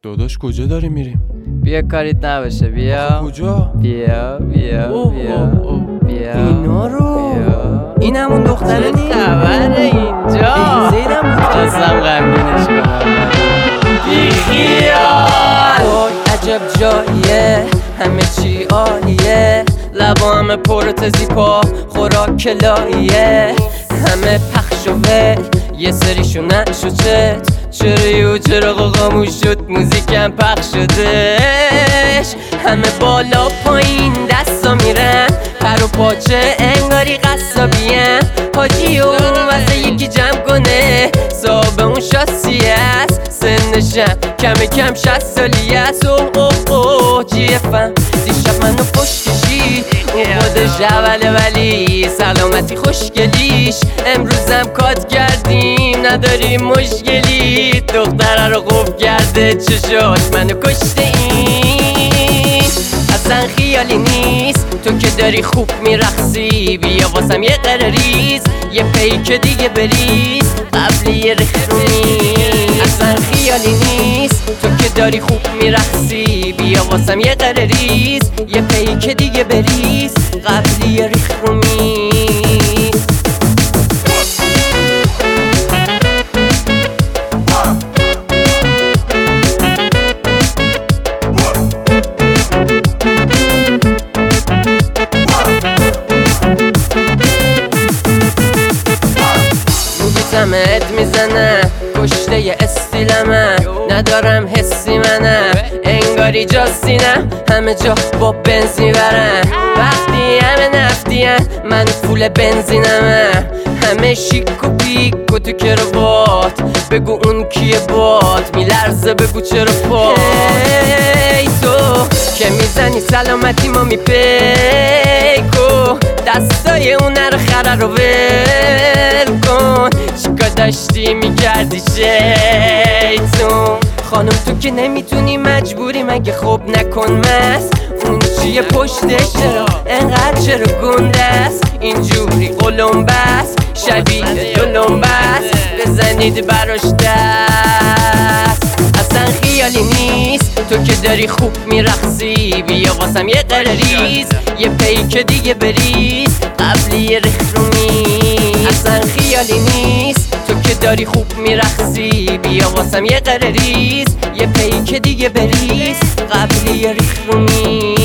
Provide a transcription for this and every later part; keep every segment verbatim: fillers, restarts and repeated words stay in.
داداش کجا داری میریم؟ بیا کاریت نباشه بیا. کجا؟ بیا بیا اوه بیا اوه اوه. بیا اینا رو بیا. این همون دختره چه نیست؟ خبره اینجا؟ زیدم بود خواستم غمگینش کنم. بی خیال. وای عجب جاییه، همه چی عالیه، لبا همه پر تزیپا خوراک لاییه، همه پخش و ول، یه سریشون نشو چت، چرا یو چرا خاموش شد موزیکم پخش شدش، همه بالا پایین دستا میرن پر و پاچه انگاری قصابیه، حاجی و واسه یکی جمع کنه صاحب اون شاسی است، سنشم کم کم شصت سالی است. اوه اوه اوه جیفم دیشب منو پشت کشید، اون خودش اوله ولی سلامتی خوشگلیش، امروزم کات کردیم نداریم مشکلی، دختره رو قفل کرده چشاش منو کشته این، اصلا خیالی نیست تو که داری خوب میرقصی، بیا واسم یه قرریز یه پیک دیگه بریز قبل یه رخرومی، اصلا خیالی نیست تو که داری خوب میرقصی، بیا واسم یه قرریز یه پیک دیگه بریز قبل یه رخرومی. سمت میزنم کشته ی استیلمم، ندارم حسی منم انگاری جاستینم، همه جا با بنز میبرم وقتی همه نفتیم من پول بنزینمم، همه شیک و پیک و تو کروات، بگو اون کیه باد میلرزه بگو چرا پاد، ای تو که میزنی سلامتی ما میپیکو دستای اونه رو خره رو ول کن، چیکار داشتی میکردی شیطون، خانم تو که نمیتونی مجبوری مگه خوب نکن مست، اون چیه پشتش چرا انقدر چرا گنده است، اینجوری قلمبه است شبیه دلمبه است، بزنید براش دست، اصلا خیالی نیست تو که داری خوب میرقصی، بیا واسم یه قرریز یه پیک دیگه بریز قبل یه رخرومی، اصلا خیالی نیست تو که داری خوب میرقصی، بیا واسم یه قرریز یه پیک دیگه بریز قبل یه رخرومی.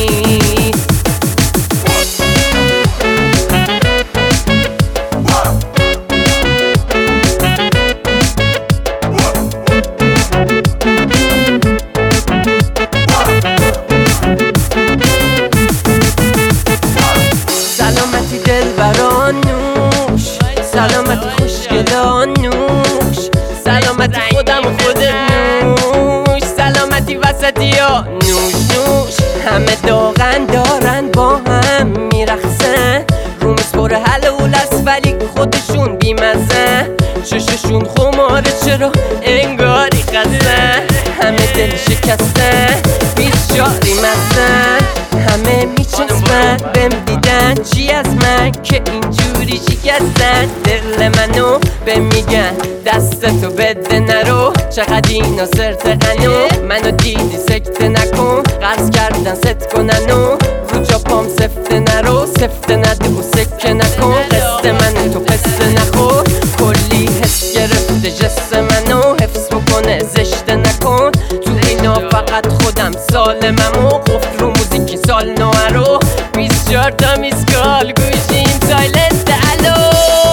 سلامتی دل بران نوش، سلامتی خوشگلان نوش، سلامتی خودم و خودت نوش، سلامتی وسطی ها نوش نوش، همه داغن دارن با هم میرخصن، رومز پر حلول است ولی خودشون بیمزن، چششون خماره چرا انگاری خستن، همه دل شکستن بیچاری مستن، همه میچسبن بهم دیدن چی از من که اینجوری شکستن، دل منو به میگن دستتو بده نرو، چقدر اینا سرت غنو، منو دیدی سکته نکن، قرض کردن ست کنن و رو جا پام سفته نرو، سفته نده و سکه نکن، قصه من تو قصه نخور، کلی حس گرفته جست منو حفظ بکنه زشته نکن، تو اینا فقط خودم سالمم و قفل رو موزیکی سال نوه رو، بیست چهار تا میسکال گوشیم سایلنت الو،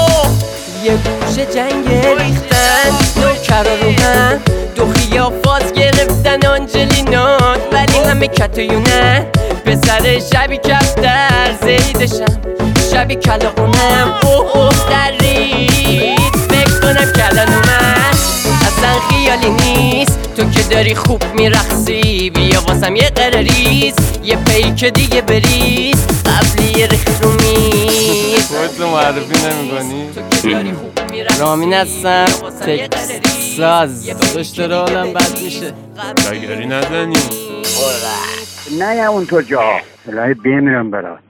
یه گوشه جنگ ریختن نوکرا رو هم، دو خیافاز گرفتن آنجلینان ولی همه کتایونن، پسر شبی کفتر زیدشم شبی کلاغونم، اوه اوه درید فکر کنم کلان اومد، اصلا خیالی نیست تو که داری خوب میرقصی، بیا واسم یه قرریز یه پیک دیگه بریز قبل یه رخرومی، خودتو معرفی نمی کنی؟ رامین هستم تکست ساز، داشته رو حالم بد میشه بگری نزنی نه یا اون تو جا الهی بمیرم برات.